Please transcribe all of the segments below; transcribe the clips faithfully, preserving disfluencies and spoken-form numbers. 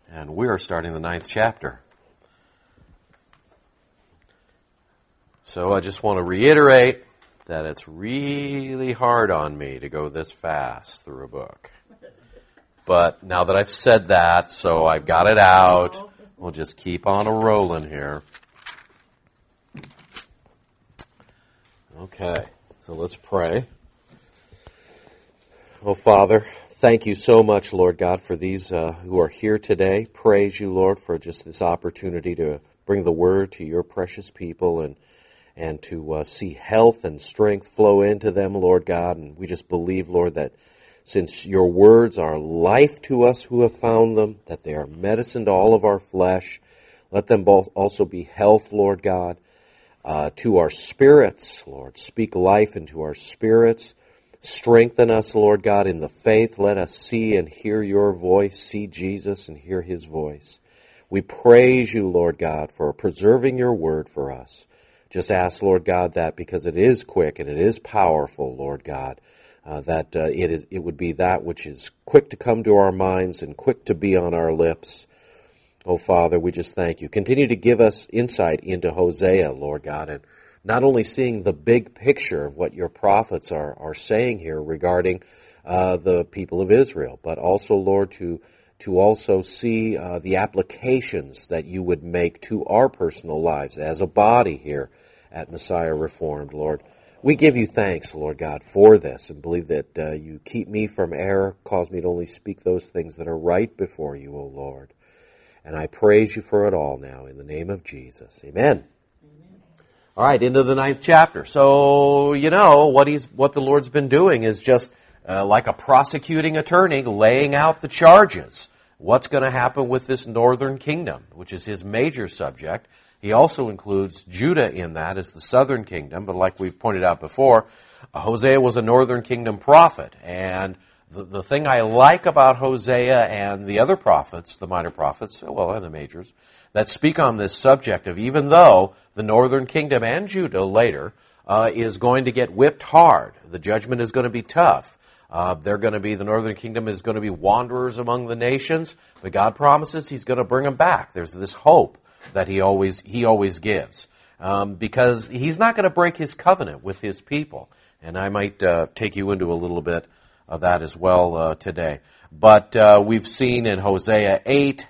and we are starting the ninth chapter. So I just want to reiterate that it's really hard on me to go this fast through a book. But now that I've said that, so I've got it out, we'll just keep on a rolling here. Okay, so let's pray. Oh, Father, thank you so much, Lord God, for these uh, who are here today. Praise you, Lord, for just this opportunity to bring the word to your precious people and and to uh, see health and strength flow into them, Lord God. And we just believe, Lord, that since your words are life to us who have found them, that they are medicine to all of our flesh, let them both also be health, Lord God, uh, to our spirits, Lord. Speak life into our spirits. Strengthen us, Lord God, in the faith. Let us see and hear your voice, see Jesus and hear his voice. We praise you, Lord God, for preserving your word for us. Just ask, Lord God, that because it is quick and it is powerful, Lord God, uh, that uh, it is it would be that which is quick to come to our minds and quick to be on our lips. Oh, Father, we just thank you. Continue to give us insight into Hosea, Lord God, and not only seeing the big picture of what your prophets are, are saying here regarding uh, the people of Israel, but also, Lord, to to also see uh, the applications that you would make to our personal lives as a body here at Messiah Reformed, Lord. We give you thanks, Lord God, for this and believe that uh, you keep me from error, cause me to only speak those things that are right before you, O Lord. And I praise you for it all now in the name of Jesus. Amen. All right, into the ninth chapter. So, you know, what he's what the Lord's been doing is just uh, like a prosecuting attorney laying out the charges. What's going to happen with this northern kingdom, which is his major subject. He also includes Judah in that as the southern kingdom, but like we've pointed out before, Hosea was a northern kingdom prophet. And the, the thing I like about Hosea and the other prophets, the minor prophets, well, and the majors, that speak on this subject of even though the northern kingdom and Judah later uh, is going to get whipped hard, the judgment is going to be tough. Uh, they're going to be, the northern kingdom is going to be wanderers among the nations, but God promises he's going to bring them back. There's this hope that he always he always gives um, because he's not going to break his covenant with his people. And I might uh, take you into a little bit of that as well uh, today. But uh, we've seen in Hosea eight,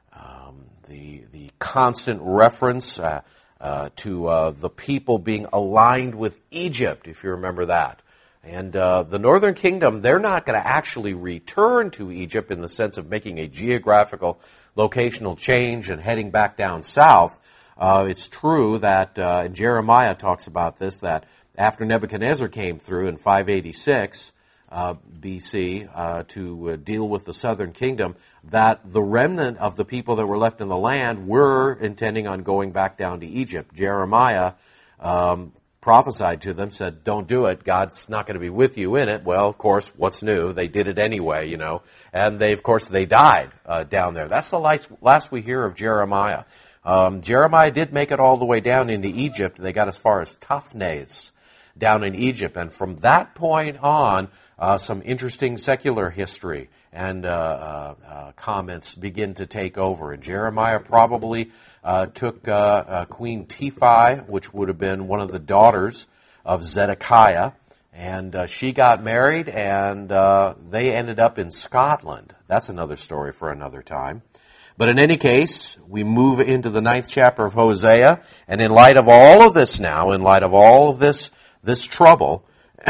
the the constant reference uh, uh, to uh, the people being aligned with Egypt, if you remember that. And uh, the northern kingdom, they're not going to actually return to Egypt in the sense of making a geographical locational change and heading back down south. Uh, it's true that, uh, and Jeremiah talks about this, that after Nebuchadnezzar came through in five eighty-six uh, B C uh, to uh, deal with the southern kingdom, that the remnant of the people that were left in the land were intending on going back down to Egypt. Jeremiah um, prophesied to them, said, don't do it. God's not going to be with you in it. Well, of course, what's new? They did it anyway, you know. And they, of course, they died uh, down there. That's the last, last we hear of Jeremiah. Um, Jeremiah did make it all the way down into Egypt. They got as far as Tophnes down in Egypt. And from that point on, uh, some interesting secular history and uh, uh, uh, comments begin to take over. And Jeremiah probably uh, took uh, uh, Queen Tiphi, which would have been one of the daughters of Zedekiah, and uh, she got married, and uh, they ended up in Scotland. That's another story for another time. But in any case, we move into the ninth chapter of Hosea, and in light of all of this now, in light of all of this, this trouble,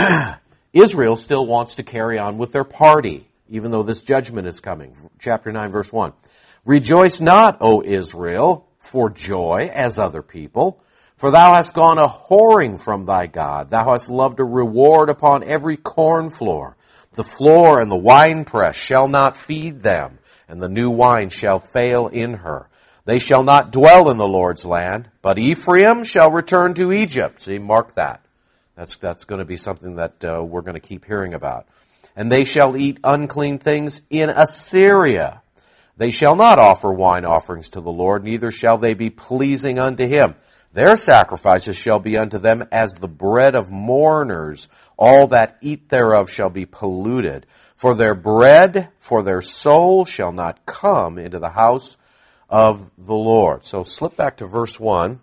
Israel still wants to carry on with their party, even though this judgment is coming. Chapter nine, verse one. Rejoice not, O Israel, for joy as other people, for thou hast gone a whoring from thy God. Thou hast loved a reward upon every corn floor. The floor and the winepress shall not feed them, and the new wine shall fail in her. They shall not dwell in the Lord's land, but Ephraim shall return to Egypt. See, mark that. That's, that's going to be something that uh, we're going to keep hearing about. And they shall eat unclean things in Assyria. They shall not offer wine offerings to the Lord, neither shall they be pleasing unto him. Their sacrifices shall be unto them as the bread of mourners. All that eat thereof shall be polluted. For their bread, for their soul shall not come into the house of the Lord. So slip back to verse one.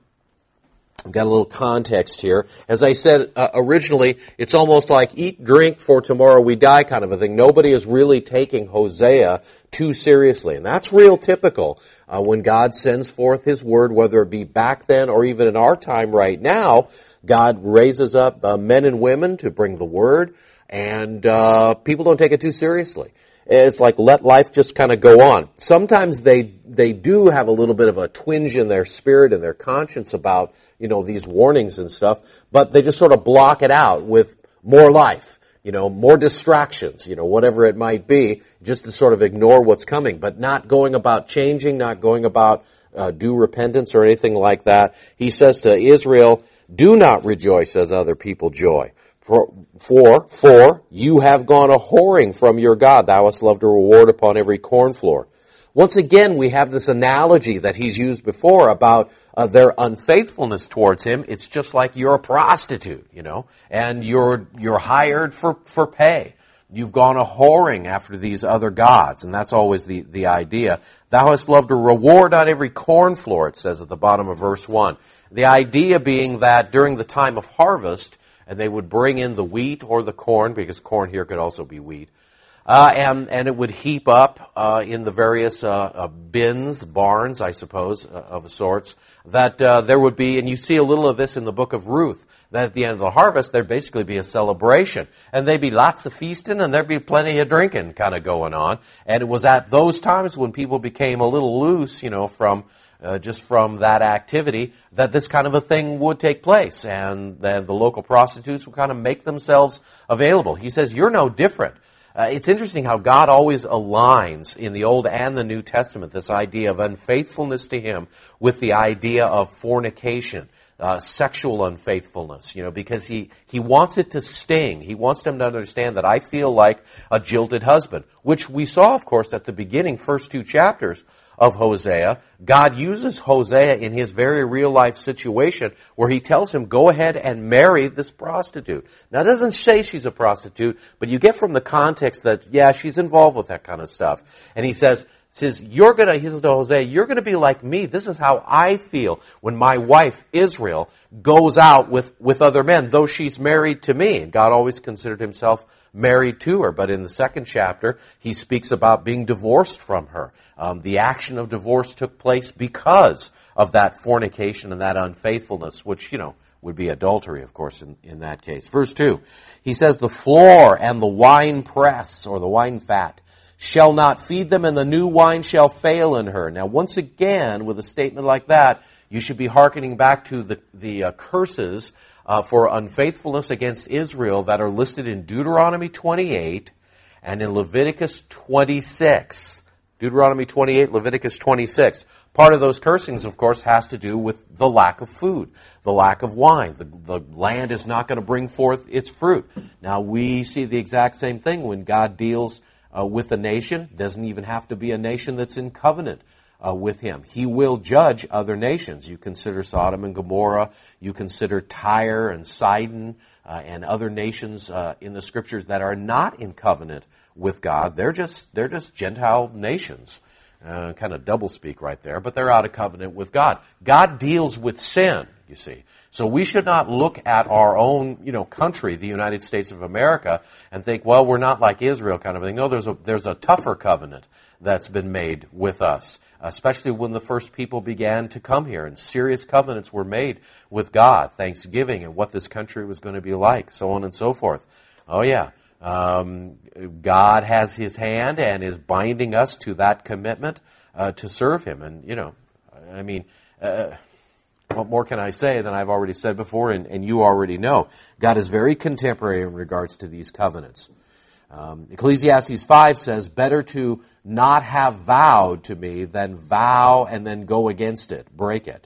I've got a little context here. As I said uh, originally, it's almost like eat, drink, for tomorrow we die kind of a thing. Nobody is really taking Hosea too seriously. And that's real typical uh, when God sends forth His word, whether it be back then or even in our time right now. God raises up uh, men and women to bring the word, and uh, people don't take it too seriously. It's like let life just kind of go on. Sometimes they they do have a little bit of a twinge in their spirit and their conscience about, you know, these warnings and stuff, but they just sort of block it out with more life, you know, more distractions, you know, whatever it might be, just to sort of ignore what's coming, but not going about changing, not going about uh, due repentance or anything like that. He says to Israel, do not rejoice as other people joy. For, for, for you have gone a whoring from your God. Thou hast loved a reward upon every corn floor. Once again, we have this analogy that he's used before about uh, their unfaithfulness towards him. It's just like you're a prostitute, you know, and you're you're hired for, for pay. You've gone a whoring after these other gods, and that's always the, the idea. Thou hast loved a reward on every corn floor, it says at the bottom of verse one. The idea being that during the time of harvest, and they would bring in the wheat or the corn, because corn here could also be wheat, uh, and, and it would heap up uh, in the various uh, uh, bins, barns, I suppose, uh, of sorts, that uh, there would be, and you see a little of this in the book of Ruth, that at the end of the harvest, there'd basically be a celebration. And there'd be lots of feasting, and there'd be plenty of drinking kind of going on. And it was at those times when people became a little loose, you know, from Uh, just from that activity, that this kind of a thing would take place, and then the local prostitutes would kind of make themselves available. He says, you're no different. Uh, it's interesting how God always aligns in the Old and the New Testament this idea of unfaithfulness to Him with the idea of fornication, uh, sexual unfaithfulness, you know, because He, He wants it to sting. He wants them to understand that I feel like a jilted husband, which we saw, of course, at the beginning, first two chapters of Hosea. God uses Hosea in his very real-life situation where he tells him, go ahead and marry this prostitute. Now, it doesn't say she's a prostitute, but you get from the context that, yeah, she's involved with that kind of stuff. And he says, says you're going to, he says to Hosea, you're going to be like me. This is how I feel when my wife, Israel, goes out with, with other men, though she's married to me. And God always considered himself married to her. But in the second chapter, he speaks about being divorced from her. Um, the action of divorce took place because of that fornication and that unfaithfulness, which, you know, would be adultery, of course, in, in that case. Verse two, he says, the floor and the wine press, or the wine fat, shall not feed them, and the new wine shall fail in her. Now, once again, with a statement like that, you should be hearkening back to the, the uh, curses uh, for unfaithfulness against Israel that are listed in Deuteronomy twenty-eight and in Leviticus twenty-six. Deuteronomy twenty-eight, Leviticus twenty-six. Part of those cursings, of course, has to do with the lack of food, the lack of wine. The, the land is not going to bring forth its fruit. Now, we see the exact same thing when God deals Uh, with a nation. Doesn't even have to be a nation that's in covenant uh, with him. He will judge other nations. You consider Sodom and Gomorrah. You consider Tyre and Sidon uh, and other nations uh, in the scriptures that are not in covenant with God. They're just they're just Gentile nations. Uh, kind of double speak right there, but they're out of covenant with God. God deals with sin, you see. So we should not look at our own, you know, country, the United States of America, and think, well, we're not like Israel kind of thing. No, there's a there's a tougher covenant that's been made with us, especially when the first people began to come here, and serious covenants were made with God, Thanksgiving, and what this country was going to be like, so on and so forth. Oh, yeah. Um, God has his hand and is binding us to that commitment uh, to serve him. And, you know, I mean, uh, what more can I say than I've already said before, and, and you already know. God is very contemporary in regards to these covenants. Um, Ecclesiastes five says, better to not have vowed to me than vow and then go against it, break it.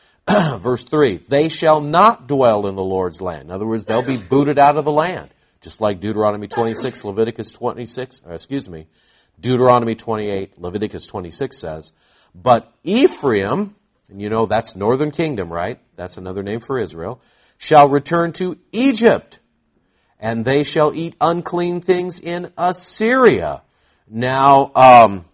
Verse three, they shall not dwell in the Lord's land. In other words, they'll be booted out of the land. Just like Deuteronomy twenty-six, Leviticus twenty-six, or excuse me, Deuteronomy twenty-eight, Leviticus twenty-six says, but Ephraim, and you know that's northern kingdom, right? That's another name for Israel, shall return to Egypt, and they shall eat unclean things in Assyria. Now, um,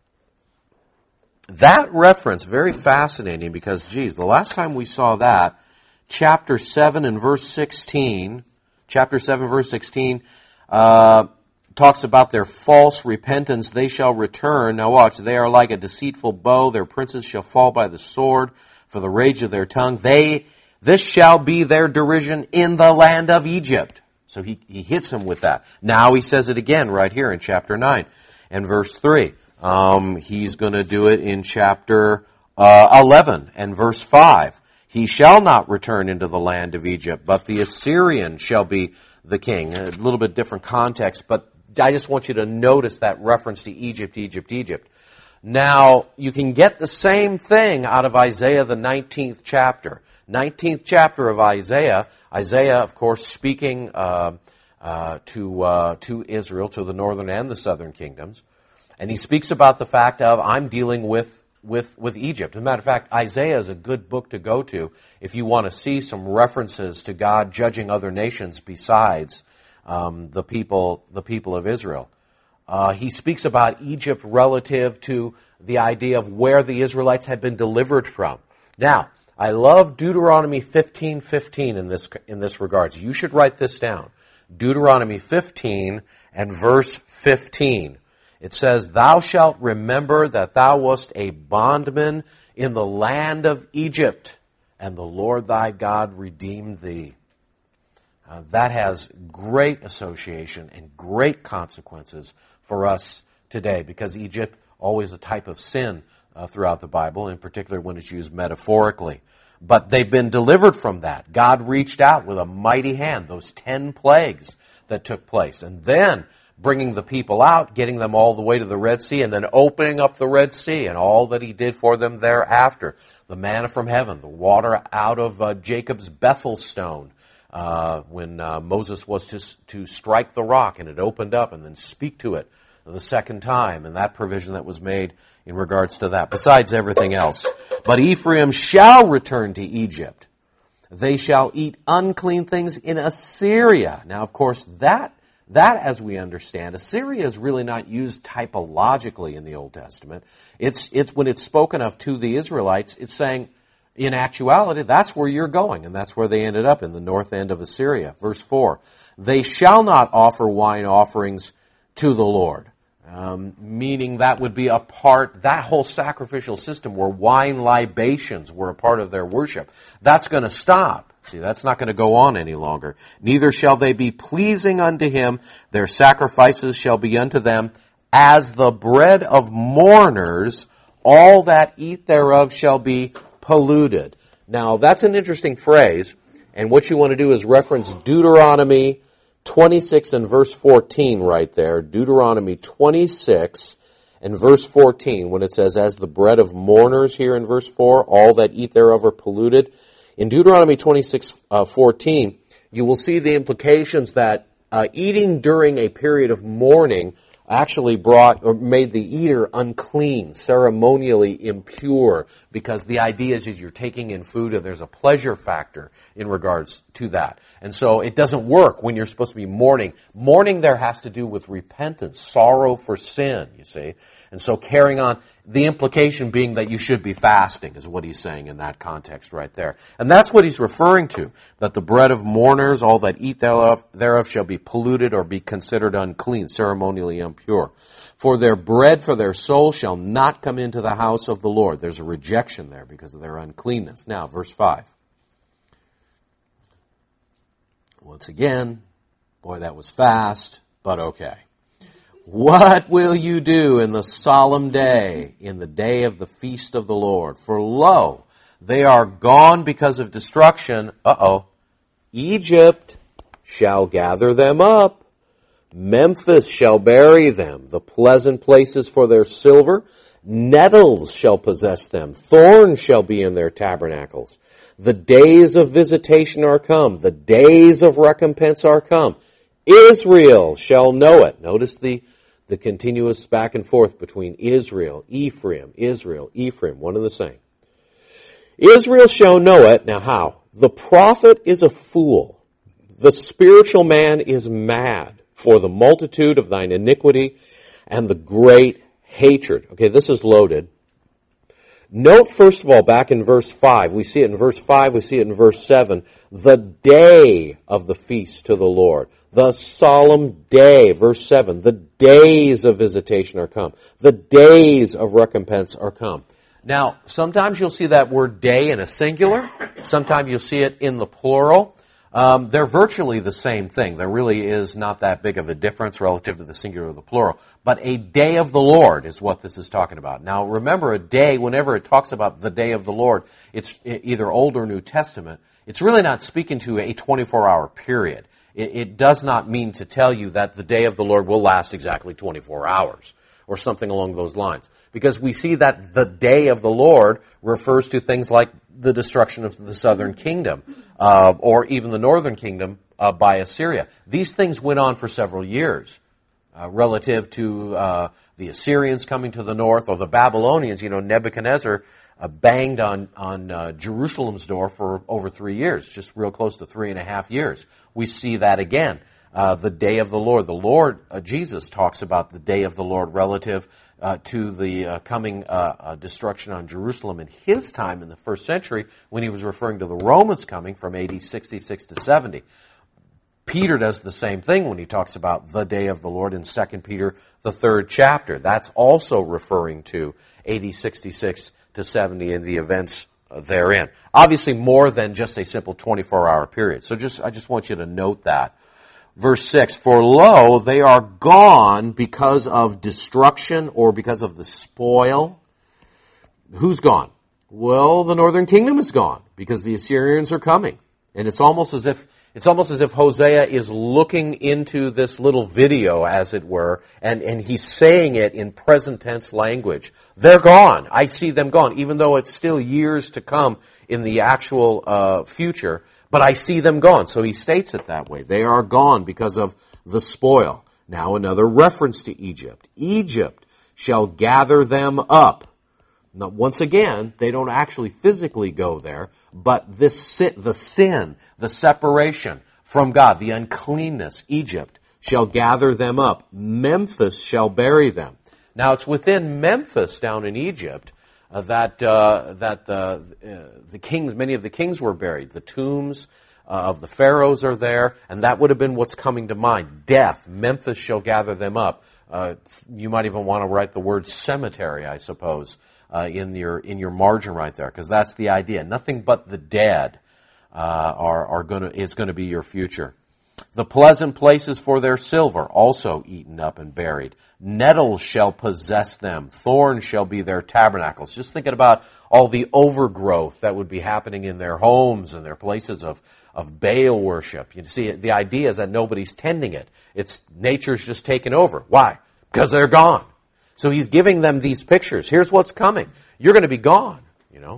that reference, very fascinating because, geez, the last time we saw that, chapter seven and verse sixteen, chapter seven, verse sixteen, uh, talks about their false repentance. They shall return. Now watch, they are like a deceitful bow. Their princes shall fall by the sword for the rage of their tongue. They, this shall be their derision in the land of Egypt. So he, he hits them with that. Now he says it again right here in chapter nine and verse three. Um, he's going to do it in chapter uh, eleven and verse five. He shall not return into the land of Egypt, but the Assyrian shall be the king. A little bit different context, but I just want you to notice that reference to Egypt, Egypt, Egypt. Now, you can get the same thing out of Isaiah, the nineteenth chapter. nineteenth chapter of Isaiah. Isaiah, of course, speaking uh, uh, to uh, to Israel, to the northern and the southern kingdoms. And he speaks about the fact of, I'm dealing with, with, with Egypt. As a matter of fact, Isaiah is a good book to go to if you want to see some references to God judging other nations besides um, the people the people of Israel. Uh, he speaks about Egypt relative to the idea of where the Israelites had been delivered from. Now, I love Deuteronomy fifteen fifteen in this in this regards. You should write this down. Deuteronomy fifteen and verse fifteen. It says, Thou shalt remember that thou wast a bondman in the land of Egypt, and the Lord thy God redeemed thee. Uh, that has great association and great consequences for us today, because Egypt, always a type of sin uh, throughout the Bible, in particular when it's used metaphorically. But they've been delivered from that. God reached out with a mighty hand, those ten plagues that took place. And then bringing the people out, getting them all the way to the Red Sea, and then opening up the Red Sea and all that he did for them thereafter. The manna from heaven, the water out of uh, Jacob's Bethel stone, uh, when uh, Moses was to, to strike the rock and it opened up and then speak to it the second time, and that provision that was made in regards to that, besides everything else. But Ephraim shall return to Egypt. They shall eat unclean things in Assyria. Now, of course, that That, as we understand, Assyria is really not used typologically in the Old Testament. It's, it's when it's spoken of to the Israelites, it's saying, in actuality, that's where you're going, and that's where they ended up, in the north end of Assyria. Verse four, They shall not offer wine offerings to the Lord, um, meaning that would be a part, that whole sacrificial system where wine libations were a part of their worship. That's going to stop. See, that's not going to go on any longer. Neither shall they be pleasing unto him. Their sacrifices shall be unto them as the bread of mourners. All that eat thereof shall be polluted. Now, that's an interesting phrase. And what you want to do is reference Deuteronomy twenty-six and verse fourteen right there. Deuteronomy twenty-six and verse fourteen, when it says, as the bread of mourners here in verse four, all that eat thereof are polluted. In Deuteronomy twenty-six fourteen, you will see the implications that uh, eating during a period of mourning actually brought or made the eater unclean, ceremonially impure, because the idea is, is you're taking in food and there's a pleasure factor in regards to that. And so it doesn't work when you're supposed to be mourning. Mourning there has to do with repentance, sorrow for sin, you see. And so carrying on, the implication being that you should be fasting is what he's saying in that context right there. And that's what he's referring to, that the bread of mourners, all that eat thereof, thereof shall be polluted or be considered unclean, ceremonially impure. For their bread for their soul shall not come into the house of the Lord. There's a rejection there because of their uncleanness. Now, verse five. Once again, boy, that was fast, but okay. What will you do in the solemn day, in the day of the feast of the Lord? For lo, they are gone because of destruction. Uh-oh. Egypt shall gather them up. Memphis shall bury them. The pleasant places for their silver. Nettles shall possess them. Thorns shall be in their tabernacles. The days of visitation are come. The days of recompense are come. Israel shall know it. Notice the The continuous back and forth between Israel, Ephraim, Israel, Ephraim, one and the same. Israel shall know it. Now how? The prophet is a fool. The spiritual man is mad for the multitude of thine iniquity and the great hatred. Okay, this is loaded. Note, first of all, back in verse five, we see it in verse five, we see it in verse seven, the day of the feast to the Lord, the solemn day, verse seven, the days of visitation are come, the days of recompense are come. Now, sometimes you'll see that word day in a singular, sometimes you'll see it in the plural. Um, they're virtually the same thing. There really is not that big of a difference relative to the singular or the plural. But a day of the Lord is what this is talking about. Now, remember, a day, whenever it talks about the day of the Lord, it's either Old or New Testament. It's really not speaking to a twenty-four hour period. It, it does not mean to tell you that the day of the Lord will last exactly twenty-four hours or something along those lines. Because we see that the day of the Lord refers to things like the destruction of the southern kingdom, uh, or even the northern kingdom uh, by Assyria. These things went on for several years, uh, relative to uh, the Assyrians coming to the north, or the Babylonians. You know, Nebuchadnezzar uh, banged on, on uh, Jerusalem's door for over three years, just real close to three and a half years. We see that again. Uh, the day of the Lord. The Lord, uh, Jesus talks about the day of the Lord relative uh, to the uh, coming uh, uh, destruction on Jerusalem in his time in the first century, when he was referring to the Romans coming from A D sixty-six to seventy. Peter does the same thing when he talks about the day of the Lord in Second Peter, the third chapter. That's also referring to A D sixty-six to seventy and the events uh, therein. Obviously more than just a simple twenty-four hour period. So just I just want you to note that. Verse six, for lo, they are gone because of destruction or because of the spoil. Who's gone? Well, the northern kingdom is gone because the Assyrians are coming. And it's almost as if it's almost as if Hosea is looking into this little video, as it were, and, and he's saying it in present tense language. They're gone. I see them gone, even though it's still years to come in the actual uh, future. But I see them gone. So he states it that way. They are gone because of the spoil. Now another reference to Egypt. Egypt shall gather them up. Now, once again, they don't actually physically go there, but this sin, the sin, the separation from God, the uncleanness, Egypt shall gather them up. Memphis shall bury them. Now it's within Memphis down in Egypt Uh, that uh, that the uh, the kings, many of the kings were buried. The tombs uh, of the pharaohs are there, and that would have been what's coming to mind. Death, Memphis shall gather them up. Uh, you might even want to write the word cemetery, I suppose, uh, in your in your margin right there, because that's the idea. Nothing but the dead uh, are are going to is going to be your future. The pleasant places for their silver also eaten up and buried. Nettles shall possess them. Thorns shall be their tabernacles. Just thinking about all the overgrowth that would be happening in their homes and their places of, of Baal worship. You see, the idea is that nobody's tending it. It's nature's just taken over. Why? Because they're gone. So he's giving them these pictures. Here's what's coming. You're going to be gone, you know.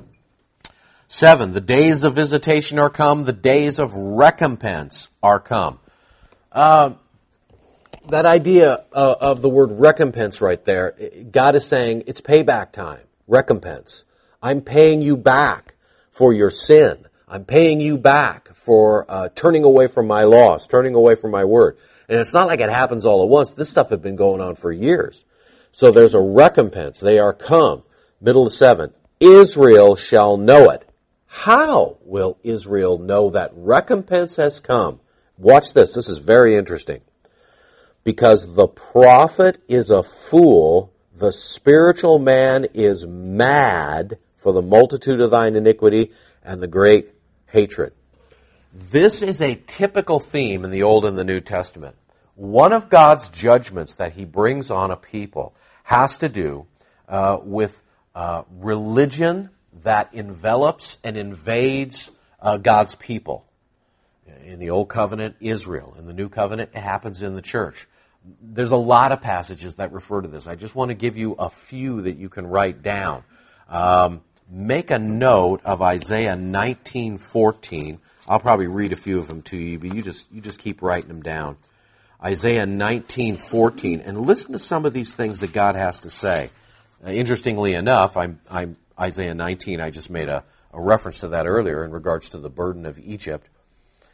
Seven, the days of visitation are come, the days of recompense are come. Uh, that idea uh, of the word recompense right there, God is saying it's payback time, recompense. I'm paying you back for your sin. I'm paying you back for uh, turning away from my laws, turning away from my word. And it's not like it happens all at once. This stuff had been going on for years. So there's a recompense. They are come. Middle of seven. Israel shall know it. How will Israel know that recompense has come? Watch this. This is very interesting. Because the prophet is a fool, the spiritual man is mad for the multitude of thine iniquity and the great hatred. This is a typical theme in the Old and the New Testament. One of God's judgments that he brings on a people has to do uh, with uh, religion that envelops and invades uh, God's people. In the Old Covenant, Israel. In the New Covenant, it happens in the church. There's a lot of passages that refer to this. I just want to give you a few that you can write down. Um, make a note of Isaiah nineteen fourteen. I'll probably read a few of them to you, but you just you just keep writing them down. Isaiah nineteen fourteen, and listen to some of these things that God has to say. Uh, interestingly enough, I'm, I'm Isaiah nineteen. I just made a, a reference to that earlier in regards to the burden of Egypt.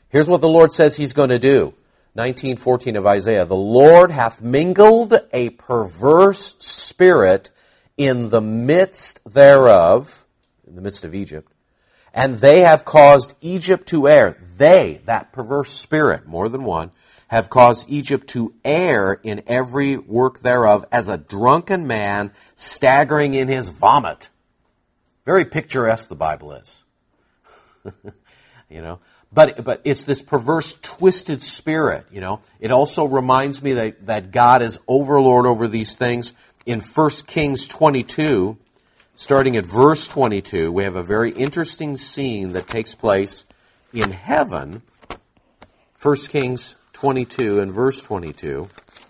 Here's what the Lord says he's going to do. nineteen fourteen of Isaiah. The Lord hath mingled a perverse spirit in the midst thereof, in the midst of Egypt, and they have caused Egypt to err. They, that perverse spirit, more than one, have caused Egypt to err in every work thereof as a drunken man staggering in his vomit. Very picturesque the Bible is. you know, but but it's this perverse, twisted spirit, you know. It also reminds me that, that God is overlord over these things. In First Kings twenty-two, starting at verse twenty-two, we have a very interesting scene that takes place in heaven. First Kings twenty-two and verse twenty-two.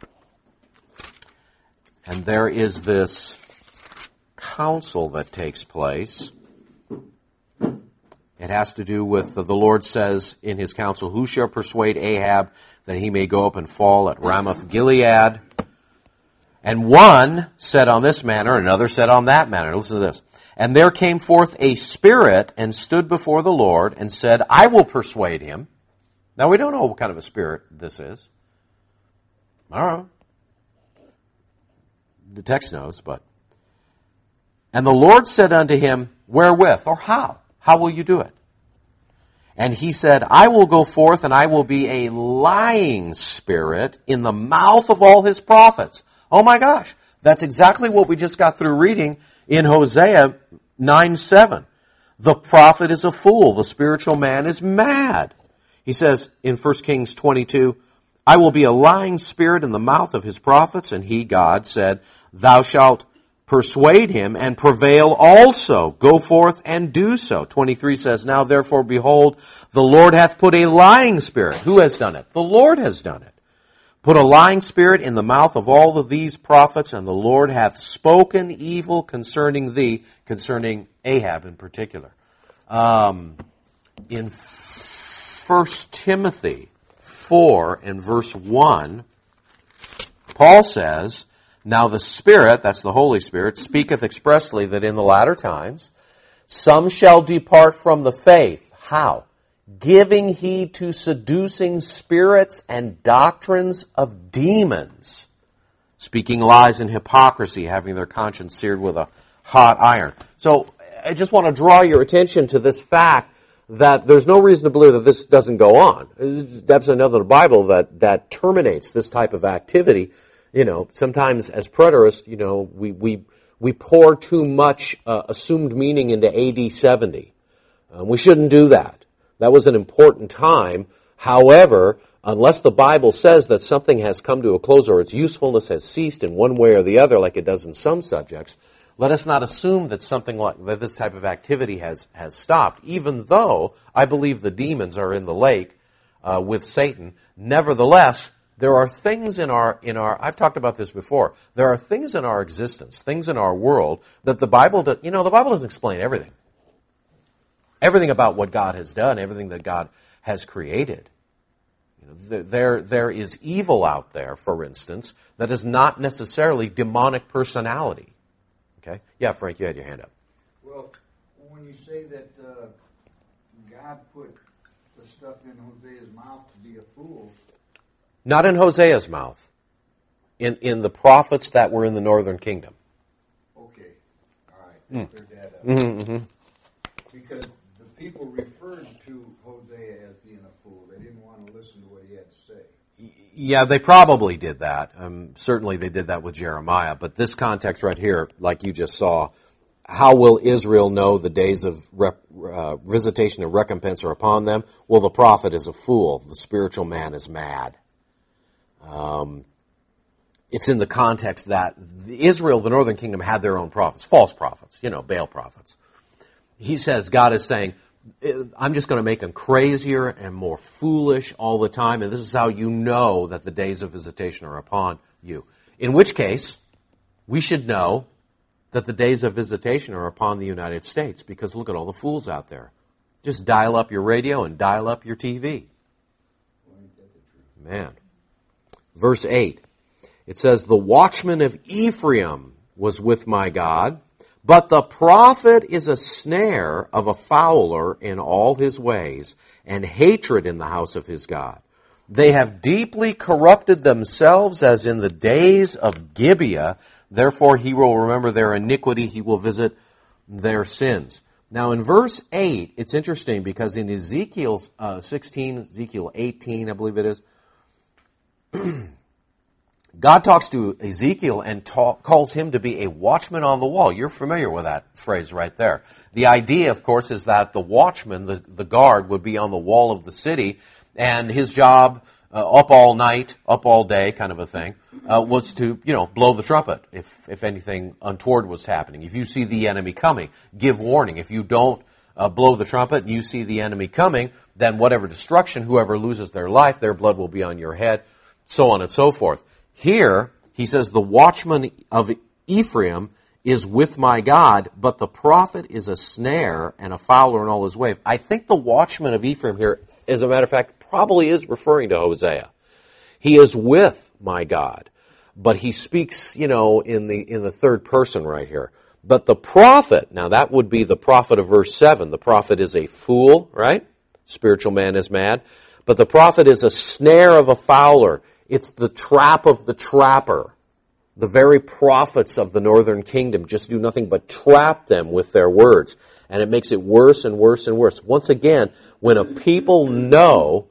And there is this council that takes place. It has to do with, the Lord says in his council, who shall persuade Ahab that he may go up and fall at Ramoth Gilead? And one said on this manner, another said on that manner. Listen to this. And there came forth a spirit and stood before the Lord and said, I will persuade him. Now we don't know what kind of a spirit this is. I don't know. The text knows, but. And the Lord said unto him, wherewith, or how? How will you do it? And he said, I will go forth and I will be a lying spirit in the mouth of all his prophets. Oh my gosh, that's exactly what we just got through reading in Hosea nine seven. The prophet is a fool, the spiritual man is mad. He says in First Kings twenty-two, I will be a lying spirit in the mouth of his prophets, and he, God, said, thou shalt persuade him and prevail also. Go forth and do so. twenty-three says, now therefore behold, the Lord hath put a lying spirit. Who has done it? The Lord has done it. Put a lying spirit in the mouth of all of these prophets, and the Lord hath spoken evil concerning thee, concerning Ahab in particular. Um, in First Timothy four and verse one, Paul says, now the Spirit, that's the Holy Spirit, speaketh expressly that in the latter times some shall depart from the faith. How? Giving heed to seducing spirits and doctrines of demons, speaking lies and hypocrisy, having their conscience seared with a hot iron. So I just want to draw your attention to this fact that there's no reason to believe that this doesn't go on. That's another the Bible that, that terminates this type of activity. You know, sometimes as preterists, you know, we we, we pour too much uh, assumed meaning into A D seventy. Um, we shouldn't do that. That was an important time. However, unless the Bible says that something has come to a close or its usefulness has ceased in one way or the other, like it does in some subjects, let us not assume that something like that this type of activity has, has stopped, even though I believe the demons are in the lake uh, with Satan. Nevertheless, there are things in our, in our, I've talked about this before, there are things in our existence, things in our world that the Bible, does, you know, the Bible doesn't explain everything. Everything about what God has done, everything that God has created. You know, there, there is evil out there, for instance, that is not necessarily demonic personality. Okay? Yeah, Frank, you had your hand up. Well, when you say that uh, God put the stuff in Hosea's mouth to be a fool. Not in Hosea's mouth. In in the prophets that were in the northern kingdom. Okay. All right. Mm. Cleared that up. Mm-hmm, mm-hmm. Because the people referred to Hosea as being a fool. They didn't want to listen to what he had to say. Yeah, they probably did that. Um, certainly they did that with Jeremiah. But this context right here, like you just saw, how will Israel know the days of rep, uh, visitation and recompense are upon them? Well, the prophet is a fool. The spiritual man is mad. Um, it's in the context that Israel, the northern kingdom, had their own prophets, false prophets, you know, Baal prophets. He says, God is saying, I'm just going to make them crazier and more foolish all the time, and this is how you know that the days of visitation are upon you. In which case, we should know that the days of visitation are upon the United States, because look at all the fools out there. Just dial up your radio and dial up your T V. Man. Verse eight, it says, the watchman of Ephraim was with my God, But the prophet is a snare of a fowler in all his ways, and hatred in the house of his God. They have deeply corrupted themselves as in the days of Gibeah. Therefore he will remember their iniquity, he will visit their sins. Now in verse eight, it's interesting because in Ezekiel uh, sixteen, Ezekiel eighteen, I believe it is, God talks to Ezekiel and talk, calls him to be a watchman on the wall. You're familiar with that phrase right there. The idea, of course, is that the watchman, the, the guard, would be on the wall of the city, and his job, uh, up all night, up all day, kind of a thing, uh, was to, you know, blow the trumpet if, if anything untoward was happening. If you see the enemy coming, give warning. If you don't uh, blow the trumpet and you see the enemy coming, then whatever destruction, whoever loses their life, their blood will be on your head, so on and so forth. Here, he says, the watchman of Ephraim is with my God, but the prophet is a snare and a fowler in all his ways. I think the watchman of Ephraim here, as a matter of fact, probably is referring to Hosea. He is with my God, but he speaks, you know, in the in the third person right here. But the prophet, now that would be the prophet of verse seven. The prophet is a fool, right? Spiritual man is mad. But the prophet is a snare of a fowler. It's the trap of the trapper. The very prophets of the northern kingdom just do nothing but trap them with their words. And it makes it worse and worse and worse. Once again, when a people know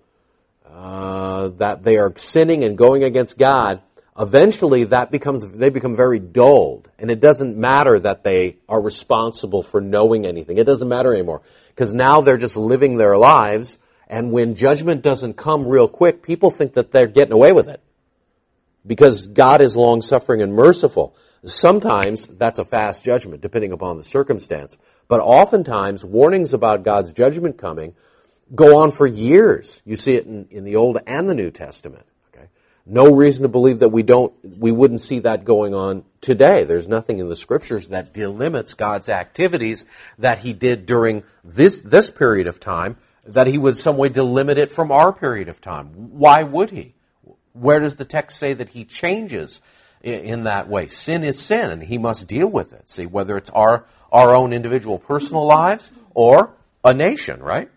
uh, that they are sinning and going against God, eventually that becomes they become very dulled. And it doesn't matter that they are responsible for knowing anything. It doesn't matter anymore. Because now they're just living their lives. And when judgment doesn't come real quick, people think that they're getting away with it. Because God is long-suffering and merciful. Sometimes that's a fast judgment, depending upon the circumstance. But oftentimes, warnings about God's judgment coming go on for years. You see it in, in the Old and the New Testament. Okay? No reason to believe that we don't, we wouldn't see that going on today. There's nothing in the Scriptures that delimits God's activities that He did during this this period of time, that He would some way delimit it from our period of time. Why would He? Where does the text say that He changes in that way? Sin is sin, and He must deal with it. See, whether it's our, our own individual personal lives or a nation, right?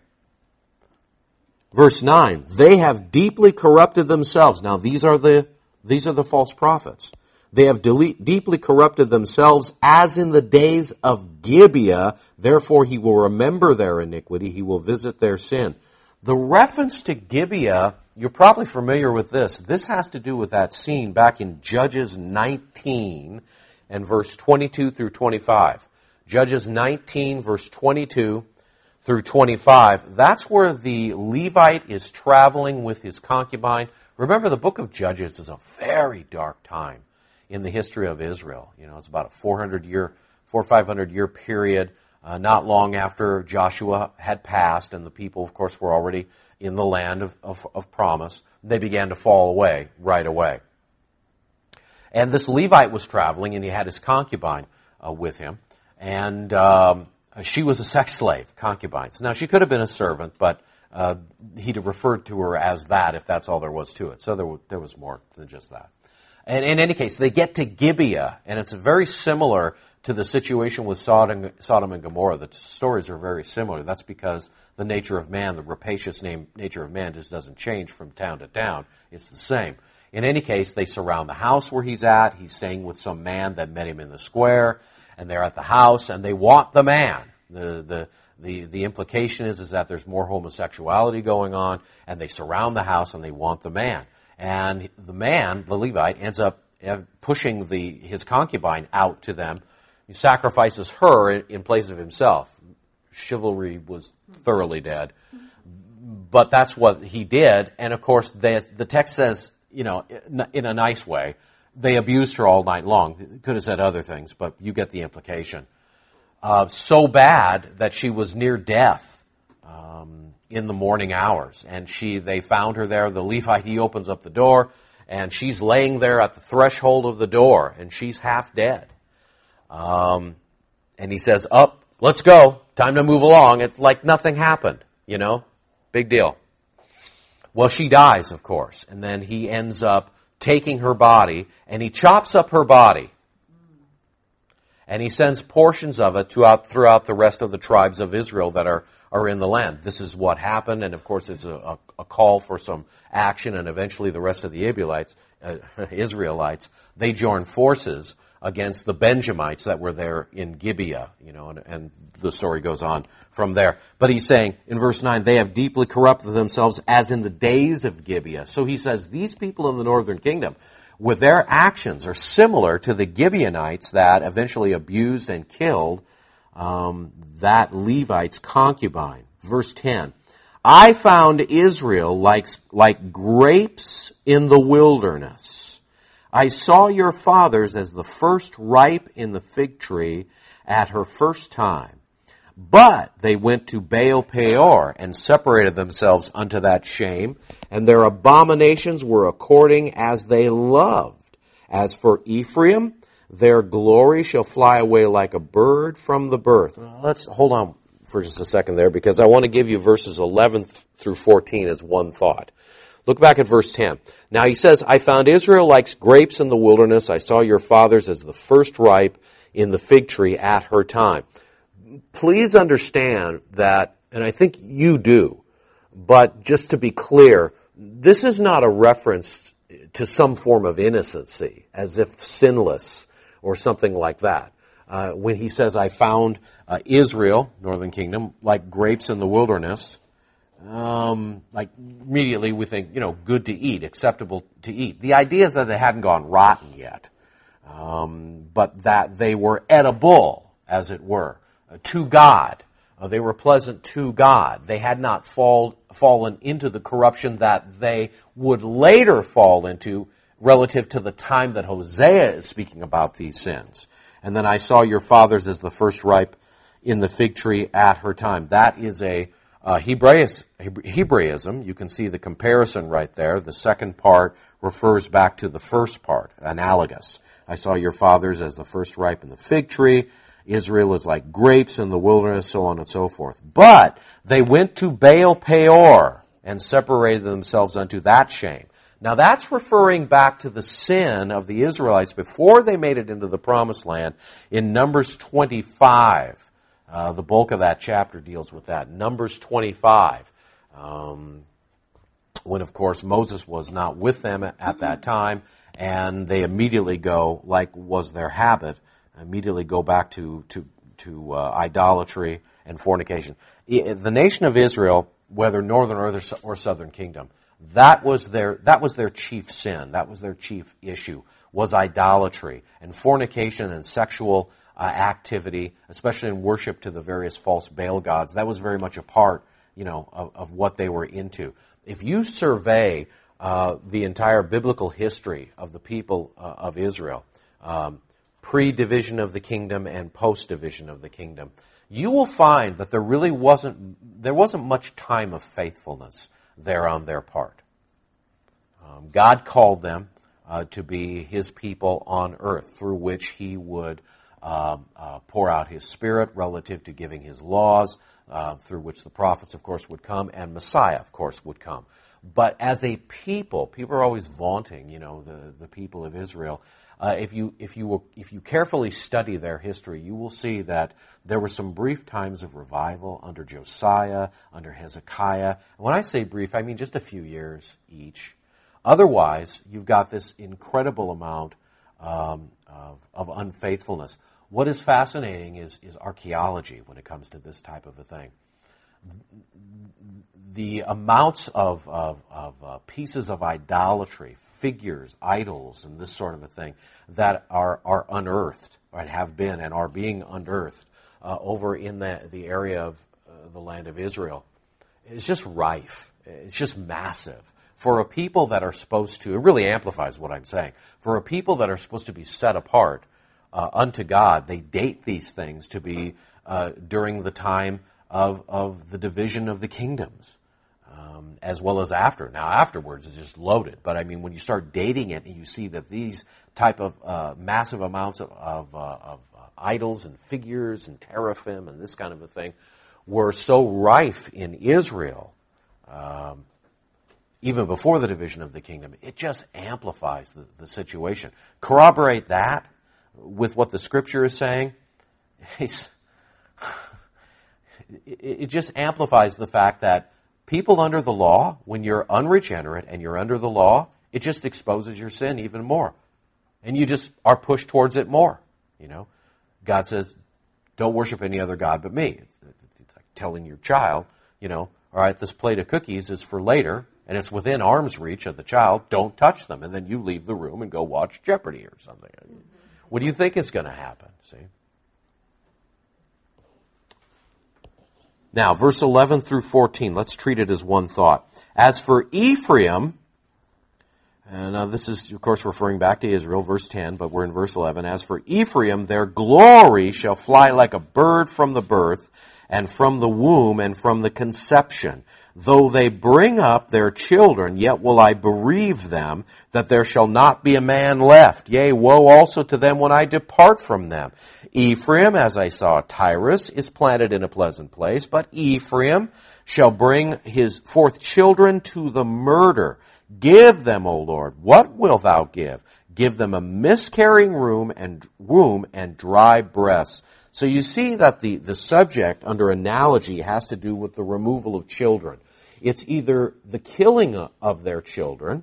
Verse nine, they have deeply corrupted themselves. Now, these are the, these are the false prophets. They have de- deeply corrupted themselves as in the days of Gibeah. Therefore, He will remember their iniquity. He will visit their sin. The reference to Gibeah, you're probably familiar with this. This has to do with that scene back in Judges nineteen and verse twenty-two through twenty-five. Judges nineteen, verse twenty-two through twenty-five. That's where the Levite is traveling with his concubine. Remember, the book of Judges is a very dark time in the history of Israel. You know, it's about a four hundred year, four or five hundred year period, uh, not long after Joshua had passed, and the people, of course, were already in the land of, of, of promise. They began to fall away right away. And this Levite was traveling, and he had his concubine uh, with him, and um, she was a sex slave, concubines. Now, she could have been a servant, but uh, he'd have referred to her as that if that's all there was to it. So there, w- there was more than just that. And in any case, they get to Gibeah, and it's very similar to the situation with Sodom, Sodom and Gomorrah. The stories are very similar. That's because the nature of man, the rapacious name, nature of man just doesn't change from town to town. It's the same. In any case, they surround the house where he's at. He's staying with some man that met him in the square, and they're at the house, and they want the man. The, the, the, the implication is, is that there's more homosexuality going on, and they surround the house, and they want the man. And the man, the Levite, ends up pushing the his concubine out to them. He sacrifices her in place of himself. Chivalry was thoroughly dead. But that's what he did. And, of course, they, the text says, you know, in a nice way, they abused her all night long. Could have said other things, but you get the implication. Uh, so bad that she was near death um, in the morning hours. And she, they found her there. The Levite, he opens up the door, and she's laying there at the threshold of the door, and she's half dead. Um, and he says, up, let's go. Time to move along. It's like nothing happened, you know? Big deal. Well, she dies, of course. And then he ends up taking her body, and he chops up her body. And he sends portions of it throughout, throughout the rest of the tribes of Israel that are, are in the land. This is what happened, and of course it's a, a, a call for some action, and eventually the rest of the Israelites, uh, Israelites, they join forces against the Benjamites that were there in Gibeah, you know, and, and the story goes on from there. But he's saying in verse nine, they have deeply corrupted themselves as in the days of Gibeah. So he says these people in the northern kingdom, with their actions, are similar to the Gibeonites that eventually abused and killed um, that Levite's concubine. Verse ten, I found Israel like, like grapes in the wilderness. I saw your fathers as the first ripe in the fig tree at her first time. But they went to Baal Peor and separated themselves unto that shame, and their abominations were according as they loved. As for Ephraim, their glory shall fly away like a bird from the birth. Let's hold on for just a second there, because I want to give you verses eleven through fourteen as one thought. Look back at verse ten. Now he says, I found Israel like grapes in the wilderness. I saw your fathers as the first ripe in the fig tree at her time. Please understand that, and I think you do, but just to be clear, this is not a reference to some form of innocency, as if sinless or something like that. Uh, when he says, I found uh, Israel, northern kingdom, like grapes in the wilderness, Um, like immediately we think, you know, good to eat, acceptable to eat. The idea is that they hadn't gone rotten yet, um, but that they were edible, as it were, uh, to God. Uh, they were pleasant to God. They had not fall, fallen into the corruption that they would later fall into relative to the time that Hosea is speaking about these sins. And then I saw your fathers as the first ripe in the fig tree at her time. That is a Uh, Hebraism, Hebraism, you can see the comparison right there. The second part refers back to the first part, analogous. I saw your fathers as the first ripe in the fig tree. Israel is like grapes in the wilderness, so on and so forth. But they went to Baal Peor and separated themselves unto that shame. Now that's referring back to the sin of the Israelites before they made it into the promised land in Numbers twenty-five. Uh, the bulk of that chapter deals with that. Numbers twenty-five, um, when, of course, Moses was not with them at that time, and they immediately go, like was their habit, immediately go back to to, to uh, idolatry and fornication. The nation of Israel, whether northern or, or southern kingdom, that was their that was their chief sin. That was their chief issue, was idolatry and fornication and sexual Uh, activity, especially in worship to the various false Baal gods. That was very much a part, you know, of, of what they were into. If you survey uh, the entire biblical history of the people uh, of Israel, um, pre-division of the kingdom and post-division of the kingdom, you will find that there really wasn't there wasn't much time of faithfulness there on their part. Um, God called them uh, to be His people on earth, through which He would Uh, uh, pour out His Spirit relative to giving His laws, uh, through which the prophets, of course, would come, and Messiah, of course, would come. But as a people, people are always vaunting, you know, the, the people of Israel. Uh, if you if you will, if you carefully study their history, you will see that there were some brief times of revival under Josiah, under Hezekiah. And when I say brief, I mean just a few years each. Otherwise, you've got this incredible amount um, of, of unfaithfulness. What is fascinating is, is archaeology when it comes to this type of a thing. The amounts of, of, of uh, pieces of idolatry, figures, idols, and this sort of a thing that are, are unearthed, or have been and are being unearthed uh, over in the, the area of uh, the land of Israel, is just rife. It's just massive. For a people that are supposed to, it really amplifies what I'm saying, for a people that are supposed to be set apart uh, unto God, they date these things to be uh, during the time of, of the division of the kingdoms, um, as well as after. Now, afterwards is just loaded, but I mean, when you start dating it and you see that these type of uh, massive amounts of, of, uh, of uh, idols and figures and teraphim and this kind of a thing were so rife in Israel, um, even before the division of the kingdom, it just amplifies the, the situation. Corroborate that with what the Scripture is saying, he's, it just amplifies the fact that people under the law, when you're unregenerate and you're under the law, it just exposes your sin even more. And you just are pushed towards it more. You know, God says, don't worship any other God but me. It's, it's like telling your child, you know, all right, this plate of cookies is for later, and it's within arm's reach of the child. Don't touch them. And then you leave the room and go watch Jeopardy or something. What do you think is going to happen? See? Now, verse eleven through fourteen, let's treat it as one thought. As for Ephraim, and uh, this is, of course, referring back to Israel, verse ten, but we're in verse eleven. As for Ephraim, their glory shall fly like a bird from the birth, and from the womb, and from the conception. Though they bring up their children, yet will I bereave them, that there shall not be a man left. Yea, woe also to them when I depart from them. Ephraim, as I saw, Tyrus is planted in a pleasant place, but Ephraim shall bring his forth children to the murder. Give them, O Lord, what wilt thou give? Give them a miscarrying room and womb and dry breasts. So you see that the, the subject under analogy has to do with the removal of children. It's either the killing of their children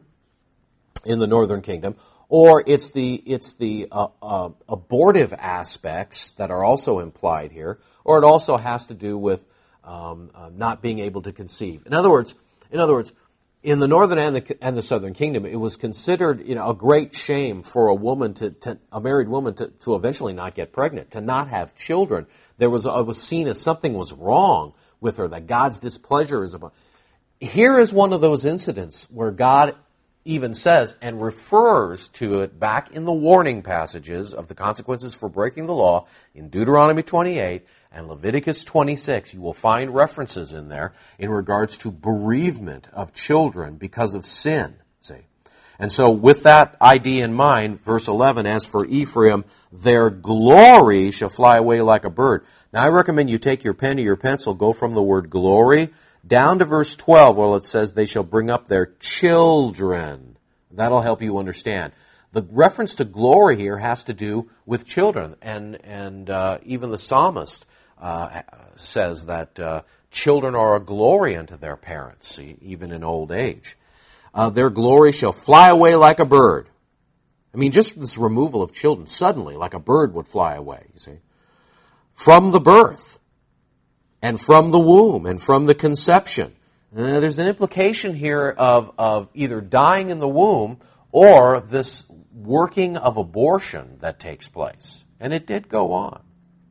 in the northern kingdom, or it's the it's the uh, uh, abortive aspects that are also implied here, or it also has to do with um, uh, not being able to conceive. In other words, in other words, in the northern and the and the southern kingdom, it was considered, you know, a great shame for a woman to, to a married woman to, to eventually not get pregnant, to not have children. There was it was seen as something was wrong with her, that God's displeasure is upon. Here is one of those incidents where God even says and refers to it back in the warning passages of the consequences for breaking the law in Deuteronomy twenty-eight and Leviticus twenty-six. You will find references in there in regards to bereavement of children because of sin. See? And so with that idea in mind, verse eleven, as for Ephraim, their glory shall fly away like a bird. Now I recommend you take your pen or your pencil, go from the word glory down to verse twelve, where it says they shall bring up their children. That'll help you understand. The reference to glory here has to do with children, and and uh, even the psalmist uh, says that uh, children are a glory unto their parents, even in old age. Uh, their glory shall fly away like a bird. I mean, just this removal of children, suddenly, like a bird would fly away, you see. From the birth, and from the womb, and from the conception. Uh, there's an implication here of, of either dying in the womb or this working of abortion that takes place. And it did go on.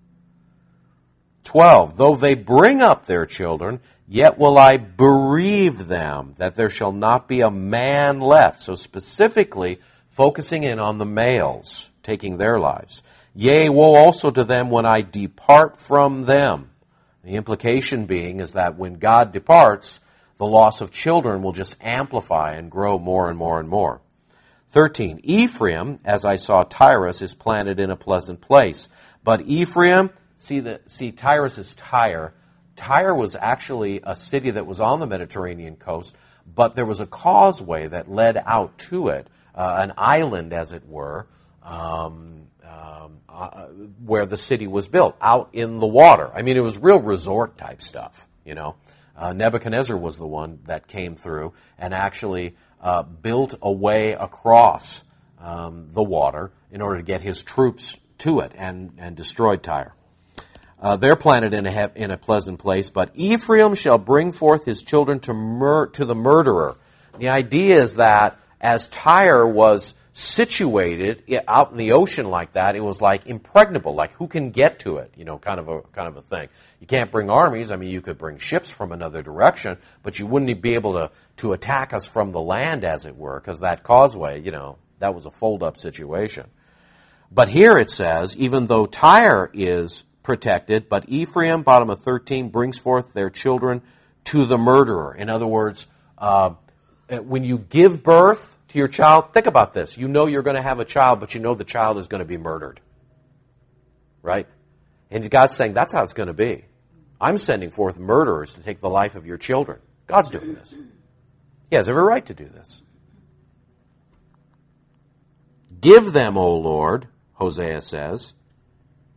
twelve, though they bring up their children, yet will I bereave them, that there shall not be a man left. So specifically focusing in on the males, taking their lives. Yea, woe also to them when I depart from them. The implication being is that when God departs, the loss of children will just amplify and grow more and more and more. thirteen, Ephraim, as I saw Tyrus, is planted in a pleasant place. But Ephraim, see, the, see Tyrus is Tyre. Tyre was actually a city that was on the Mediterranean coast, but there was a causeway that led out to it, uh, an island, as it were, um, um, uh, where the city was built, out in the water. I mean, it was real resort-type stuff, you know. Uh, Nebuchadnezzar was the one that came through and actually uh, built a way across um, the water in order to get his troops to it and, and destroyed Tyre. Uh, they're planted in a, in a pleasant place, but Ephraim shall bring forth his children to, mur- to the murderer. The idea is that as Tyre was situated out in the ocean like that, it was like impregnable, like who can get to it, you know, kind of a kind of a thing. You can't bring armies. I mean, you could bring ships from another direction, but you wouldn't be able to, to attack us from the land, as it were, because that causeway, you know, that was a fold-up situation. But here it says, even though Tyre is protected, but Ephraim, bottom of thirteen, brings forth their children to the murderer. In other words, uh, when you give birth to your child, think about this. You know you're going to have a child, but you know the child is going to be murdered. Right? And God's saying, that's how it's going to be. I'm sending forth murderers to take the life of your children. God's doing this. He has every right to do this. Give them, O Lord, Hosea says,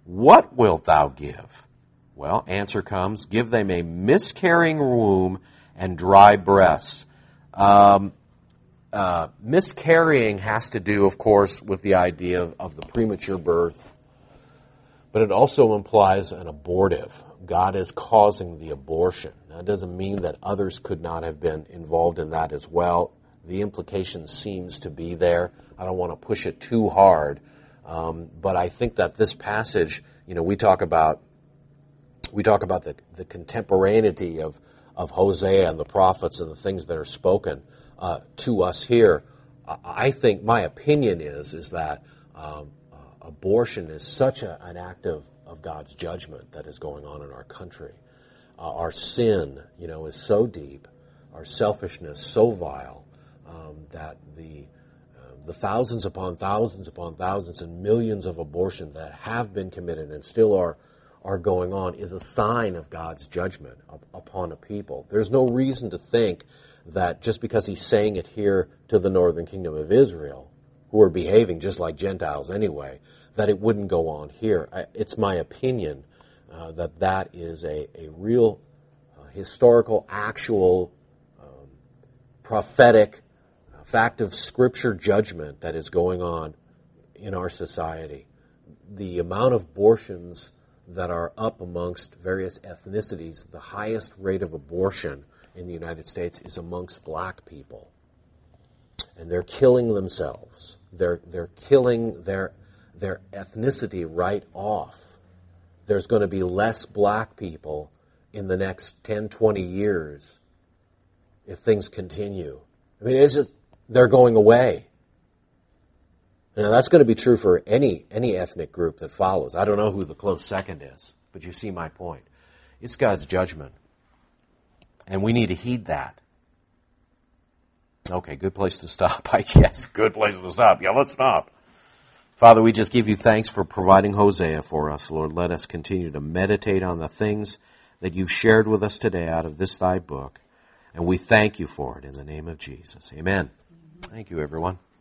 What wilt thou give? Well, answer comes, give them a miscarrying womb and dry breasts. Um, uh, miscarrying has to do, of course, with the idea of, of the premature birth, but it also implies an abortive. God is causing the abortion. Now, it doesn't mean that others could not have been involved in that as well. The implication seems to be there. I don't want to push it too hard, um, but I think that this passage, you know, we talk about we talk about the, the contemporaneity of, of Hosea and the prophets and the things that are spoken uh, to us here. I think my opinion is is that um, uh, abortion is such a, an act of, of God's judgment that is going on in our country. Uh, our sin, you know, is so deep, our selfishness so vile, um, that the uh, the thousands upon thousands upon thousands and millions of abortions that have been committed and still are are going on is a sign of God's judgment up, upon a people. There's no reason to think that just because he's saying it here to the northern kingdom of Israel, who are behaving just like Gentiles anyway, that it wouldn't go on here. I, it's my opinion uh, that that is a, a real uh, historical, actual, um, prophetic, uh, fact of Scripture judgment that is going on in our society. The amount of abortions that are up amongst various ethnicities, the highest rate of abortion in the United States is amongst black people. And they're killing themselves. They're they're killing their their ethnicity right off. There's going to be less black people in the next ten, twenty years if things continue. I mean, it's just, they're going away. Now, that's going to be true for any any ethnic group that follows. I don't know who the close second is, but you see my point. It's God's judgment, and we need to heed that. Okay, good place to stop, I guess. Good place to stop. Yeah, let's stop. Father, we just give you thanks for providing Hosea for us, Lord. Let us continue to meditate on the things that you've shared with us today out of this thy book, and we thank you for it in the name of Jesus. Amen. Thank you, everyone.